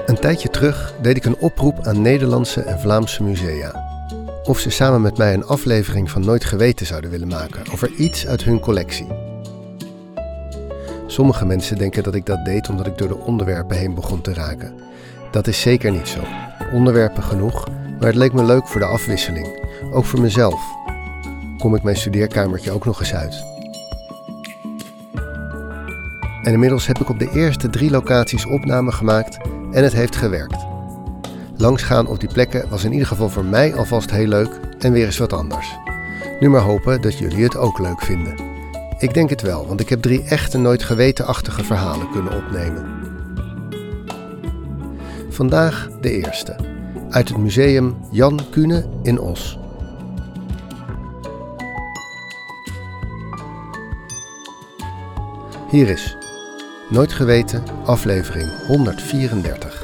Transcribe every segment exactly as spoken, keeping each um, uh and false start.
Een tijdje terug deed ik een oproep aan Nederlandse en Vlaamse musea. Of ze samen met mij een aflevering van Nooit Geweten zouden willen maken over iets uit hun collectie. Sommige mensen denken dat ik dat deed omdat ik door de onderwerpen heen begon te raken. Dat is zeker niet zo. Onderwerpen genoeg, maar het leek me leuk voor de afwisseling. Ook voor mezelf. Kom ik mijn studeerkamertje ook nog eens uit. En inmiddels heb ik op de eerste drie locaties opnamen gemaakt en het heeft gewerkt. Langsgaan op die plekken was in ieder geval voor mij alvast heel leuk en weer eens wat anders. Nu maar hopen dat jullie het ook leuk vinden. Ik denk het wel, want ik heb drie echte nooit geweten-achtige verhalen kunnen opnemen. Vandaag de eerste, uit het museum Jan Kuene in Oss. Hier is Nooit Geweten, aflevering honderdvierendertig.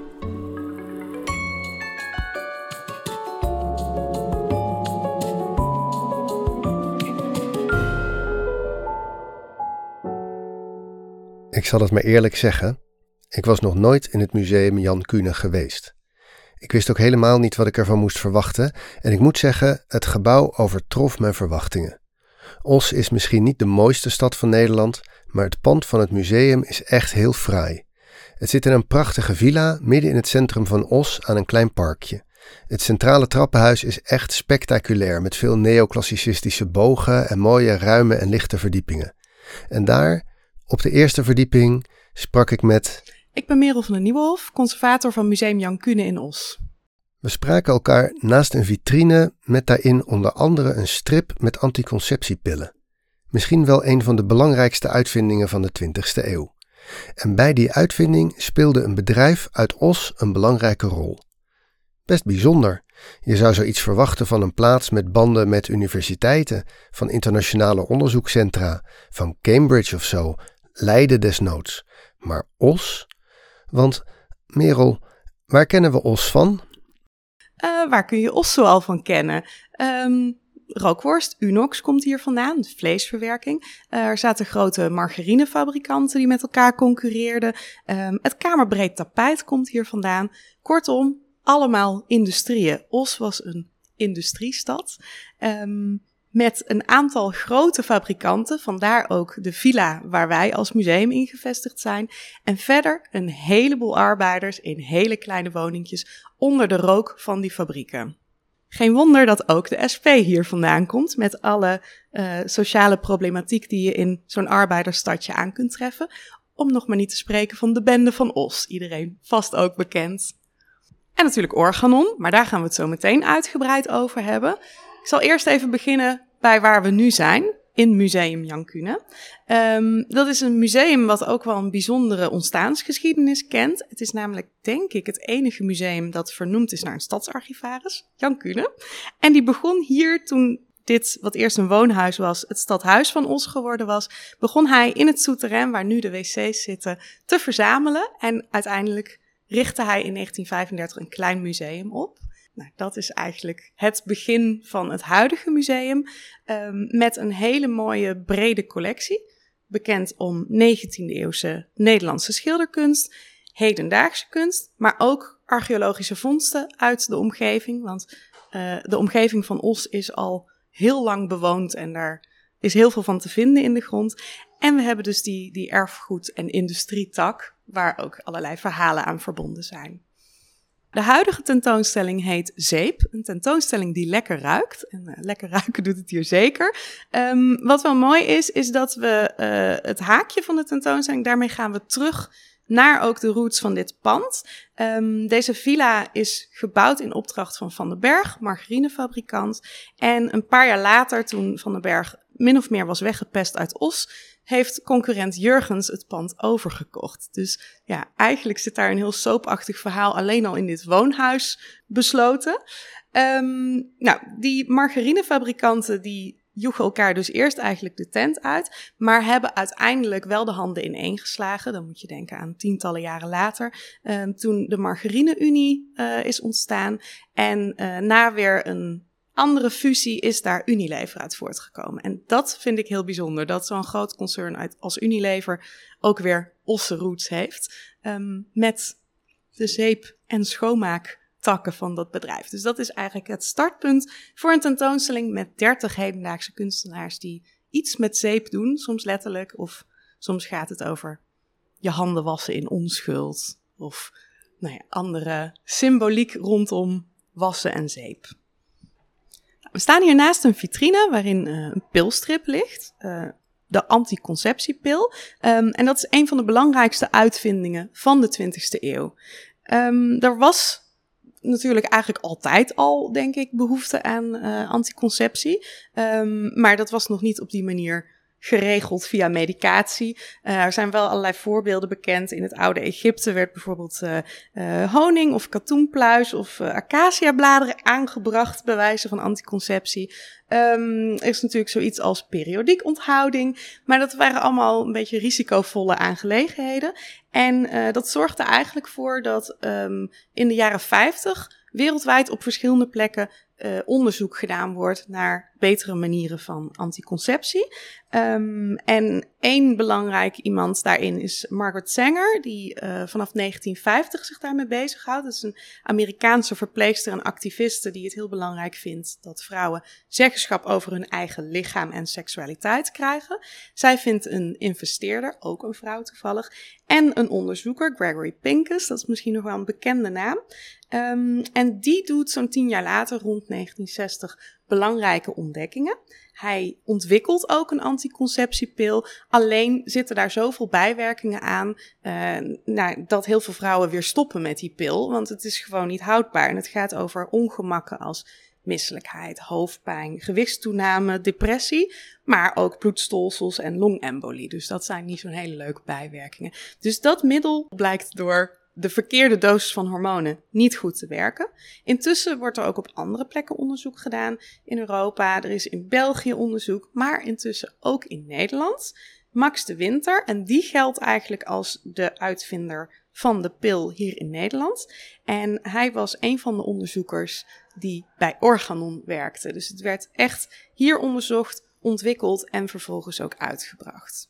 Ik zal het maar eerlijk zeggen, ik was nog nooit in het museum Jan Kuene geweest. Ik wist ook helemaal niet wat ik ervan moest verwachten en ik moet zeggen, het gebouw overtrof mijn verwachtingen. Oss is misschien niet de mooiste stad van Nederland, maar het pand van het museum is echt heel fraai. Het zit in een prachtige villa midden in het centrum van Oss aan een klein parkje. Het centrale trappenhuis is echt spectaculair met veel neoclassicistische bogen en mooie ruime en lichte verdiepingen. En daar, op de eerste verdieping, sprak ik met... Ik ben Merel van den Nieuwenhof, conservator van Museum Jan Kuene in Oss. We spraken elkaar naast een vitrine met daarin onder andere een strip met anticonceptiepillen. Misschien wel een van de belangrijkste uitvindingen van de twintigste eeuw. En bij die uitvinding speelde een bedrijf uit Oss een belangrijke rol. Best bijzonder. Je zou zoiets verwachten van een plaats met banden met universiteiten, van internationale onderzoekscentra, van Cambridge of zo, Leiden desnoods. Maar Oss? Want, Merel, waar kennen we Oss van? Uh, waar kun je Oss zoal van kennen? Um, rookworst, Unox komt hier vandaan, vleesverwerking. Uh, er zaten grote margarinefabrikanten die met elkaar concurreerden. Um, het kamerbreed tapijt komt hier vandaan. Kortom, allemaal industrieën. Oss was een industriestad. Um, Met een aantal grote fabrikanten, vandaar ook de villa waar wij als museum in gevestigd zijn. En verder een heleboel arbeiders in hele kleine woningjes onder de rook van die fabrieken. Geen wonder dat ook de S P hier vandaan komt met alle uh, sociale problematiek die je in zo'n arbeidersstadje aan kunt treffen. Om nog maar niet te spreken van de bende van Oss, iedereen vast ook bekend. En natuurlijk Organon, maar daar gaan we het zo meteen uitgebreid over hebben. Ik zal eerst even beginnen bij waar we nu zijn, in Museum Jan Kuene. Um, dat is een museum wat ook wel een bijzondere ontstaansgeschiedenis kent. Het is namelijk, denk ik, het enige museum dat vernoemd is naar een stadsarchivaris, Jan Kuene. En die begon hier toen dit, wat eerst een woonhuis was, het stadhuis van Oss geworden was, begon hij in het souterrain, waar nu de wc's zitten, te verzamelen. En uiteindelijk richtte hij in negentien vijfendertig een klein museum op. Nou, dat is eigenlijk het begin van het huidige museum, um, met een hele mooie brede collectie. Bekend om negentiende-eeuwse Nederlandse schilderkunst, hedendaagse kunst, maar ook archeologische vondsten uit de omgeving. Want uh, de omgeving van Oss is al heel lang bewoond en daar is heel veel van te vinden in de grond. En we hebben dus die, die erfgoed- en industrietak, waar ook allerlei verhalen aan verbonden zijn. De huidige tentoonstelling heet Zeep, een tentoonstelling die lekker ruikt. En uh, lekker ruiken doet het hier zeker. Um, wat wel mooi is, is dat we uh, het haakje van de tentoonstelling, daarmee gaan we terug naar ook de roots van dit pand. Um, deze villa is gebouwd in opdracht van Van den Berg, margarinefabrikant. En een paar jaar later, toen Van den Berg min of meer was weggepest uit Oss, heeft concurrent Jurgens het pand overgekocht. Dus ja, eigenlijk zit daar een heel soapachtig verhaal alleen al in dit woonhuis besloten. Um, nou, die margarinefabrikanten die joegen elkaar dus eerst eigenlijk de tent uit, maar hebben uiteindelijk wel de handen ineengeslagen. Dan moet je denken aan tientallen jaren later, um, toen de Margarine-Unie uh, is ontstaan en uh, na weer een andere fusie is daar Unilever uit voortgekomen. En dat vind ik heel bijzonder, dat zo'n groot concern uit, als Unilever ook weer Osse roots heeft. Um, met de zeep- en schoonmaaktakken van dat bedrijf. Dus dat is eigenlijk het startpunt voor een tentoonstelling met dertig hedendaagse kunstenaars die iets met zeep doen, soms letterlijk, of soms gaat het over je handen wassen in onschuld, of nou ja, andere symboliek rondom wassen en zeep. We staan hier naast een vitrine waarin uh, een pilstrip ligt, uh, de anticonceptiepil. Um, en dat is een van de belangrijkste uitvindingen van de twintigste eeuw. Um, er was natuurlijk eigenlijk altijd al, denk ik, behoefte aan uh, anticonceptie. Um, maar dat was nog niet op die manier geregeld via medicatie. Uh, er zijn wel allerlei voorbeelden bekend. In het oude Egypte werd bijvoorbeeld uh, uh, honing of katoenpluis of uh, acaciabladeren aangebracht bij wijze van anticonceptie. Um, er is natuurlijk zoiets als periodiek onthouding, maar dat waren allemaal een beetje risicovolle aangelegenheden. En uh, dat zorgde eigenlijk voor dat um, in de jaren vijftig wereldwijd op verschillende plekken uh, onderzoek gedaan wordt naar betere manieren van anticonceptie. Um, en één belangrijk iemand daarin is Margaret Sanger, die uh, vanaf negentien vijftig zich daarmee bezighoudt. Dat is een Amerikaanse verpleegster en activiste die het heel belangrijk vindt dat vrouwen zeggenschap over hun eigen lichaam en seksualiteit krijgen. Zij vindt een investeerder, ook een vrouw toevallig, en een onderzoeker, Gregory Pincus, dat is misschien nog wel een bekende naam. Um, en die doet zo'n tien jaar later, rond negentien zestig, belangrijke ontdekkingen. Hij ontwikkelt ook een anticonceptiepil, alleen zitten daar zoveel bijwerkingen aan uh, nou, dat heel veel vrouwen weer stoppen met die pil, want het is gewoon niet houdbaar. En het gaat over ongemakken als misselijkheid, hoofdpijn, gewichtstoename, depressie, maar ook bloedstolsels en longembolie. Dus dat zijn niet zo'n hele leuke bijwerkingen. Dus dat middel blijkt door de verkeerde dosis van hormonen niet goed te werken. Intussen wordt er ook op andere plekken onderzoek gedaan in Europa. Er is in België onderzoek, maar intussen ook in Nederland. Max de Winter, en die geldt eigenlijk als de uitvinder van de pil hier in Nederland. En hij was een van de onderzoekers die bij Organon werkte. Dus het werd echt hier onderzocht, ontwikkeld en vervolgens ook uitgebracht.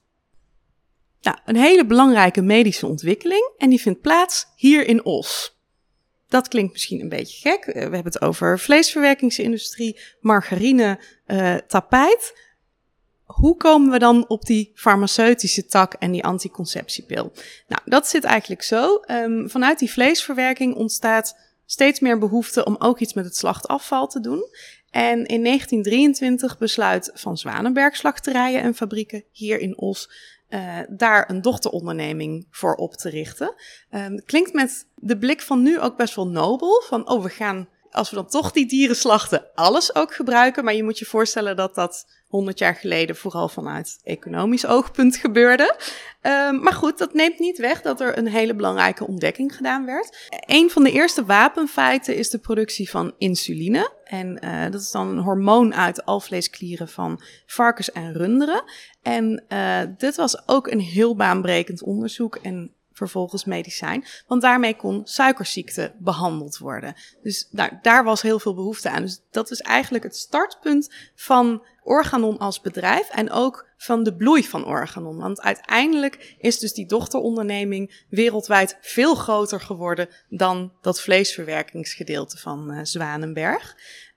Nou, een hele belangrijke medische ontwikkeling en die vindt plaats hier in Oss. Dat klinkt misschien een beetje gek. We hebben het over vleesverwerkingsindustrie, margarine, uh, tapijt. Hoe komen we dan op die farmaceutische tak en die anticonceptiepil? Nou, dat zit eigenlijk zo. Um, vanuit die vleesverwerking ontstaat steeds meer behoefte om ook iets met het slachtafval te doen. En in negentien drieëntwintig besluit Van Zwanenberg Slachterijen en Fabrieken hier in Oss Uh, daar een dochteronderneming voor op te richten. Um, klinkt met de blik van nu ook best wel nobel. Van, oh, we gaan, als we dan toch die dieren slachten, alles ook gebruiken. Maar je moet je voorstellen dat dat honderd jaar geleden vooral vanuit economisch oogpunt gebeurde. Um, maar goed, dat neemt niet weg dat er een hele belangrijke ontdekking gedaan werd. Een van de eerste wapenfeiten is de productie van insuline. En uh, dat is dan een hormoon uit de alvleesklieren van varkens en runderen. En uh, dit was ook een heel baanbrekend onderzoek en vervolgens medicijn. Want daarmee kon suikerziekte behandeld worden. Dus nou, daar was heel veel behoefte aan. Dus dat is eigenlijk het startpunt van Organon als bedrijf en ook van de bloei van Organon. Want uiteindelijk is dus die dochteronderneming wereldwijd veel groter geworden dan dat vleesverwerkingsgedeelte van uh, Zwanenberg.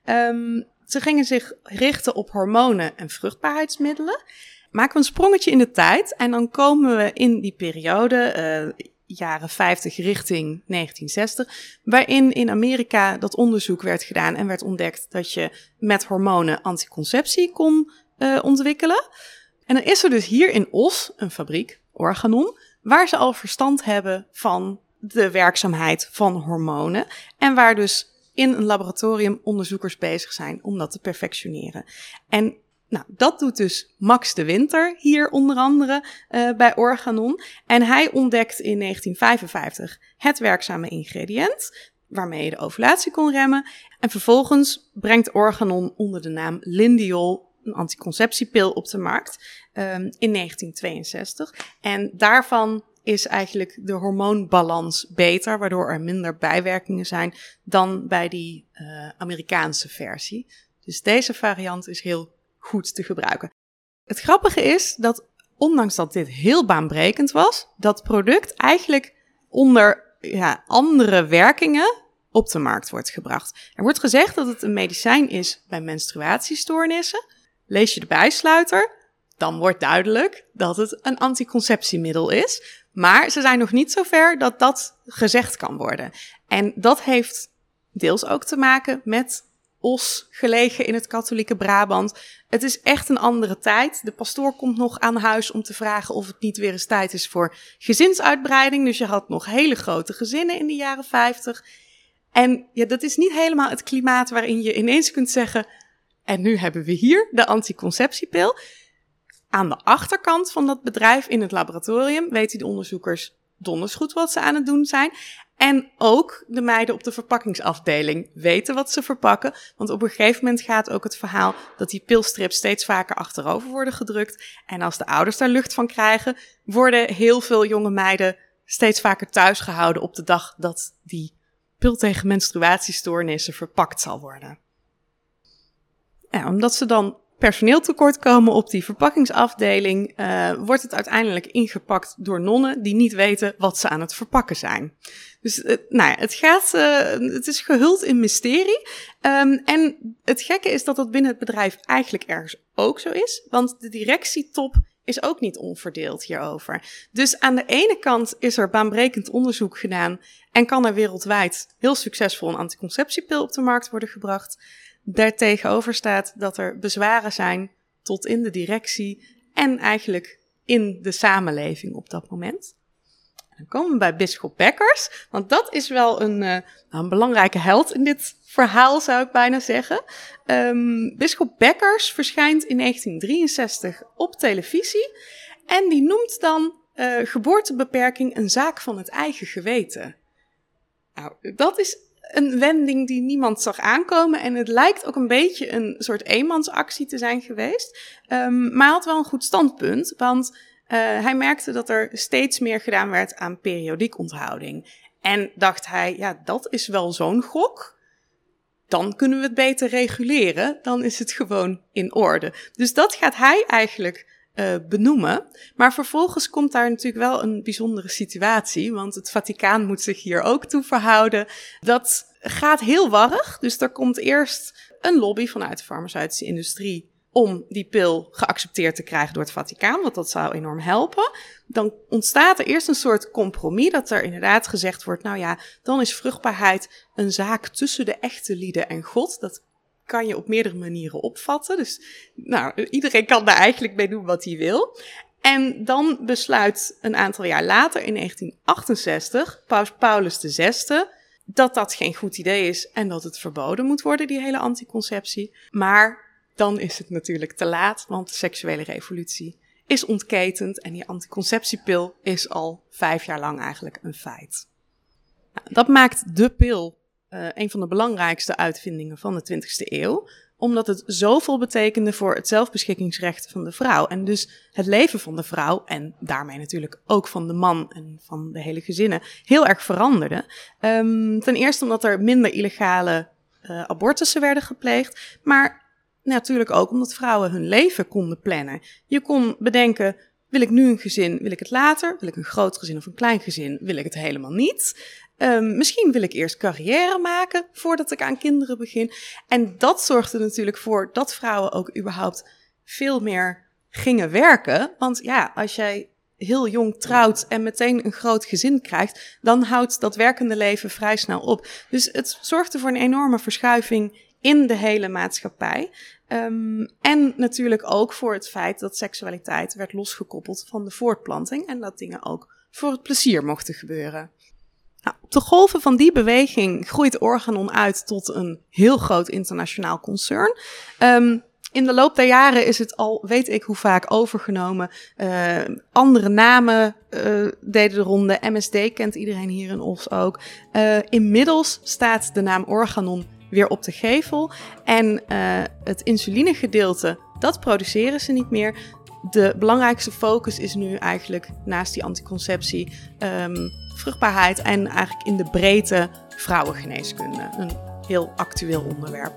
Um, ze gingen zich richten op hormonen en vruchtbaarheidsmiddelen. Maken we een sprongetje in de tijd en dan komen we in die periode, uh, jaren vijftig richting negentien zestig, waarin in Amerika dat onderzoek werd gedaan en werd ontdekt dat je met hormonen anticonceptie kon uh, ontwikkelen. En dan is er dus hier in Oss een fabriek, Organon, waar ze al verstand hebben van de werkzaamheid van hormonen en waar dus in een laboratorium onderzoekers bezig zijn om dat te perfectioneren. En nou, dat doet dus Max de Winter hier onder andere uh, bij Organon. En hij ontdekt in negentien vijfenvijftig het werkzame ingrediënt, waarmee je de ovulatie kon remmen. En vervolgens brengt Organon onder de naam Lindiol een anticonceptiepil op de markt um, in negentien tweeënzestig. En daarvan is eigenlijk de hormoonbalans beter, waardoor er minder bijwerkingen zijn dan bij die uh, Amerikaanse versie. Dus deze variant is heel goed te gebruiken. Het grappige is dat, ondanks dat dit heel baanbrekend was, dat product eigenlijk onder ja, andere werkingen op de markt wordt gebracht. Er wordt gezegd dat het een medicijn is bij menstruatiestoornissen. Lees je de bijsluiter, dan wordt duidelijk dat het een anticonceptiemiddel is. Maar ze zijn nog niet zover dat dat gezegd kan worden. En dat heeft deels ook te maken met Os, gelegen in het katholieke Brabant. Het is echt een andere tijd. De pastoor komt nog aan huis om te vragen of het niet weer eens tijd is voor gezinsuitbreiding. Dus je had nog hele grote gezinnen in de jaren vijftig. En ja, dat is niet helemaal het klimaat waarin je ineens kunt zeggen, en nu hebben we hier de anticonceptiepil. Aan de achterkant van dat bedrijf in het laboratorium weten de onderzoekers donders goed wat ze aan het doen zijn. En ook de meiden op de verpakkingsafdeling weten wat ze verpakken. Want op een gegeven moment gaat ook het verhaal dat die pilstrips steeds vaker achterover worden gedrukt. En als de ouders daar lucht van krijgen, worden heel veel jonge meiden steeds vaker thuis gehouden op de dag dat die pil tegen menstruatiestoornissen verpakt zal worden. Ja, omdat ze dan personeel tekort komen op die verpakkingsafdeling, uh, wordt het uiteindelijk ingepakt door nonnen die niet weten wat ze aan het verpakken zijn. Dus uh, nou ja, het gaat, uh, het is gehuld in mysterie. Um, en het gekke is dat dat binnen het bedrijf eigenlijk ergens ook zo is, want de directietop is ook niet onverdeeld hierover. Dus aan de ene kant is er baanbrekend onderzoek gedaan en kan er wereldwijd heel succesvol een anticonceptiepil op de markt worden gebracht. Daartegenover staat dat er bezwaren zijn tot in de directie en eigenlijk in de samenleving op dat moment. Dan komen we bij bisschop Bekkers, want dat is wel een, uh, een belangrijke held in dit verhaal, zou ik bijna zeggen. Um, bisschop Bekkers verschijnt in negentien drieënzestig op televisie en die noemt dan uh, geboortebeperking een zaak van het eigen geweten. Nou, dat is een wending die niemand zag aankomen en het lijkt ook een beetje een soort eenmansactie te zijn geweest. Um, maar hij had wel een goed standpunt, want uh, hij merkte dat er steeds meer gedaan werd aan periodiek onthouding. En dacht hij, ja, dat is wel zo'n gok. Dan kunnen we het beter reguleren, dan is het gewoon in orde. Dus dat gaat hij eigenlijk uh, benoemen. Maar vervolgens komt daar natuurlijk wel een bijzondere situatie, want het Vaticaan moet zich hier ook toe verhouden. Dat gaat heel warrig, dus er komt eerst een lobby vanuit de farmaceutische industrie om die pil geaccepteerd te krijgen door het Vaticaan, want dat zou enorm helpen. Dan ontstaat er eerst een soort compromis, dat er inderdaad gezegd wordt, nou ja, dan is vruchtbaarheid een zaak tussen de echte lieden en God. Dat kan je op meerdere manieren opvatten. Dus nou, iedereen kan daar eigenlijk mee doen wat hij wil. En dan besluit een aantal jaar later, in negentien achtenzestig, paus Paulus de zesde, dat dat geen goed idee is en dat het verboden moet worden, die hele anticonceptie. Maar dan is het natuurlijk te laat, want de seksuele revolutie is ontketend en die anticonceptiepil is al vijf jaar lang eigenlijk een feit. Nou, dat maakt de pil uh, een van de belangrijkste uitvindingen van de twintigste eeuw, omdat het zoveel betekende voor het zelfbeschikkingsrecht van de vrouw en dus het leven van de vrouw en daarmee natuurlijk ook van de man en van de hele gezinnen heel erg veranderde. Um, ten eerste omdat er minder illegale uh, abortussen werden gepleegd, maar natuurlijk ook omdat vrouwen hun leven konden plannen. Je kon bedenken, wil ik nu een gezin, wil ik het later? Wil ik een groot gezin of een klein gezin? Wil ik het helemaal niet? Um, misschien wil ik eerst carrière maken voordat ik aan kinderen begin. En dat zorgde natuurlijk voor dat vrouwen ook überhaupt veel meer gingen werken. Want ja, als jij heel jong trouwt en meteen een groot gezin krijgt, dan houdt dat werkende leven vrij snel op. Dus het zorgde voor een enorme verschuiving in de hele maatschappij. Um, en natuurlijk ook voor het feit dat seksualiteit werd losgekoppeld van de voortplanting en dat dingen ook voor het plezier mochten gebeuren. Nou, op de golven van die beweging groeit Organon uit tot een heel groot internationaal concern. Um, in de loop der jaren is het al, weet ik hoe vaak, overgenomen. Uh, andere namen uh, deden de ronde. M S D kent iedereen hier in Os ook. Uh, inmiddels staat de naam Organon weer op de gevel. En uh, het insulinegedeelte, dat produceren ze niet meer. De belangrijkste focus is nu eigenlijk naast die anticonceptie um, vruchtbaarheid en eigenlijk in de breedte vrouwengeneeskunde. Een heel actueel onderwerp.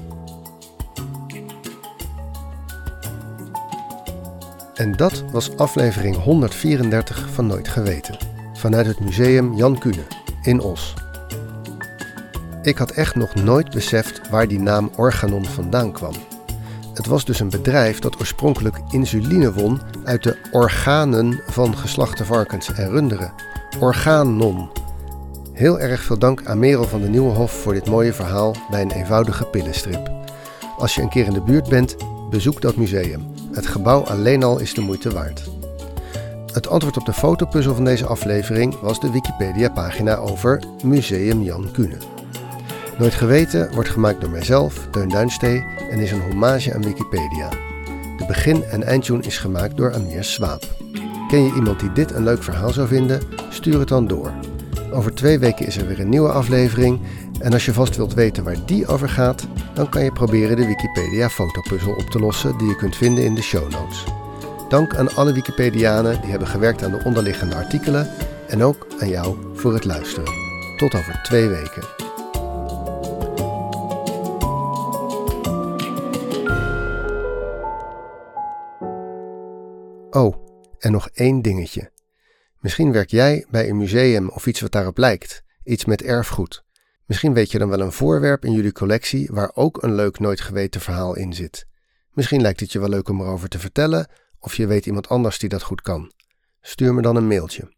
En dat was aflevering honderdvierendertig van Nooit Geweten. Vanuit het museum Jan Kuene. in Os. Ik had echt nog nooit beseft waar die naam Organon vandaan kwam. Het was dus een bedrijf dat oorspronkelijk insuline won uit de organen van geslachte varkens en runderen. Organon. Heel erg veel dank aan Merel van de Nieuwenhof voor dit mooie verhaal bij een eenvoudige pillenstrip. Als je een keer in de buurt bent, bezoek dat museum. Het gebouw alleen al is de moeite waard. Het antwoord op de fotopuzzel van deze aflevering was de Wikipedia-pagina over Museum Jan Kuene. Nooit Geweten wordt gemaakt door mijzelf, Teun Duinstee, en is een hommage aan Wikipedia. De begin- en eindtune is gemaakt door Amir Swaap. Ken je iemand die dit een leuk verhaal zou vinden? Stuur het dan door. Over twee weken is er weer een nieuwe aflevering. En als je vast wilt weten waar die over gaat, dan kan je proberen de Wikipedia-fotopuzzel op te lossen die je kunt vinden in de show notes. Dank aan alle Wikipedianen die hebben gewerkt aan de onderliggende artikelen en ook aan jou voor het luisteren. Tot over twee weken. Oh, en nog één dingetje. Misschien werk jij bij een museum of iets wat daarop lijkt, iets met erfgoed. Misschien weet je dan wel een voorwerp in jullie collectie waar ook een leuk nooit geweten verhaal in zit. Misschien lijkt het je wel leuk om erover te vertellen, of je weet iemand anders die dat goed kan. Stuur me dan een mailtje.